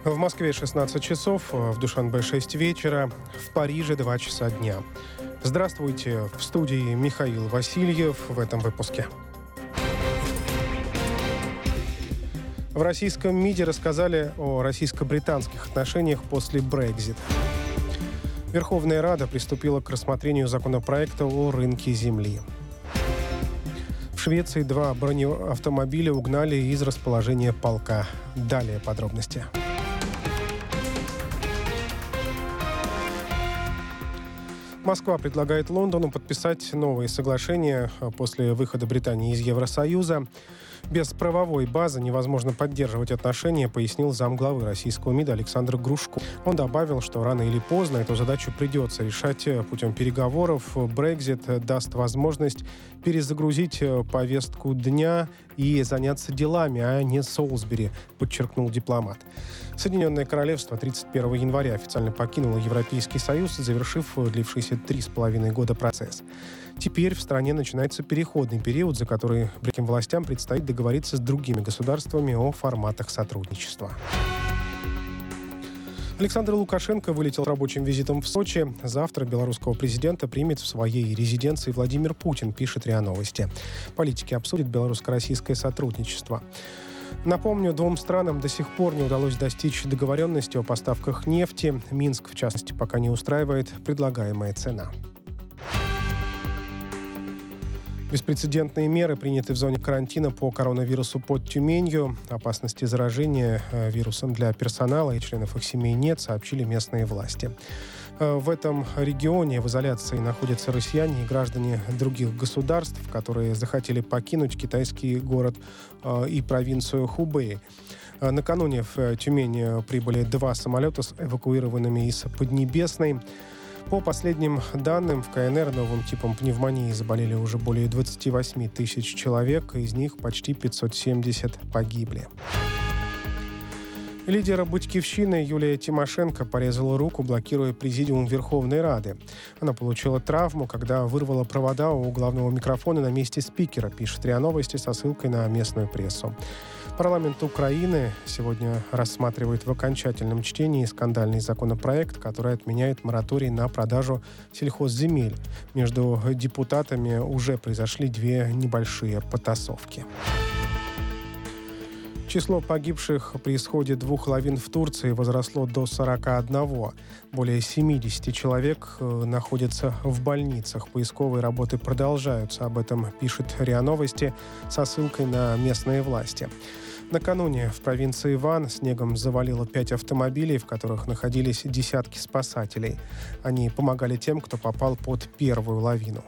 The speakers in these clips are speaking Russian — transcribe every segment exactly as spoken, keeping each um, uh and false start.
В Москве шестнадцать часов, в Душанбе шесть вечера, в Париже два часа дня. Здравствуйте, в студии Михаил Васильев в этом выпуске. В российском МИДе рассказали о российско-британских отношениях после Брексит. Верховная Рада приступила к рассмотрению законопроекта о рынке земли. В Швеции два бронеавтомобиля угнали из расположения полка. Далее подробности. Москва предлагает Лондону подписать новые соглашения после выхода Британии из Евросоюза. Без правовой базы невозможно поддерживать отношения, пояснил замглавы российского МИДа Александр Грушко. Он добавил, что рано или поздно эту задачу придется решать путем переговоров. Брексит даст возможность перезагрузить повестку дня и заняться делами, а не Солсбери, подчеркнул дипломат. Соединенное Королевство тридцать первого января официально покинуло Европейский Союз, завершив длившийся три с половиной года процесс. Теперь в стране начинается переходный период, за который британским властям предстоит договориться с другими государствами о форматах сотрудничества. Александр Лукашенко вылетел рабочим визитом в Сочи. Завтра белорусского президента примет в своей резиденции Владимир Путин, пишет РИА Новости. Политики обсудят белорусско-российское сотрудничество. Напомню, двум странам до сих пор не удалось достичь договоренности о поставках нефти. Минск, в частности, пока не устраивает предлагаемая цена. Беспрецедентные меры приняты в зоне карантина по коронавирусу под Тюменью. Опасности заражения вирусом для персонала и членов их семей нет, сообщили местные власти. В этом регионе в изоляции находятся россияне и граждане других государств, которые захотели покинуть китайский город и провинцию Хубэй. Накануне в Тюмень прибыли два самолета с эвакуированными из Поднебесной. По последним данным, в КНР новым типом пневмонии заболели уже более двадцать восемь тысяч человек, из них почти пятьсот семьдесят погибли. Лидера Батькивщины Юлия Тимошенко порезала руку, блокируя президиум Верховной Рады. Она получила травму, когда вырвала провода у главного микрофона на месте спикера, пишет РИА Новости со ссылкой на местную прессу. Парламент Украины сегодня рассматривает в окончательном чтении скандальный законопроект, который отменяет мораторий на продажу сельхозземель. Между депутатами уже произошли две небольшие потасовки. Число погибших при исходе двух лавин в Турции возросло до сорока одного. Более семьдесят человек находятся в больницах. Поисковые работы продолжаются. Об этом пишет РИА Новости со ссылкой на местные власти. Накануне в провинции Ван снегом завалило пять автомобилей, в которых находились десятки спасателей. Они помогали тем, кто попал под первую лавину.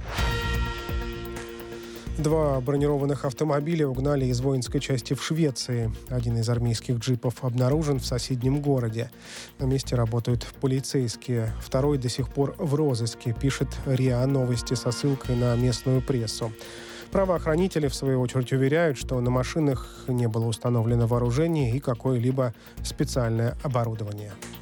Два бронированных автомобиля угнали из воинской части в Швеции. Один из армейских джипов обнаружен в соседнем городе. На месте работают полицейские. Второй до сих пор в розыске, пишет РИА Новости со ссылкой на местную прессу. Правоохранители, в свою очередь, уверяют, что на машинах не было установлено вооружение и какое-либо специальное оборудование.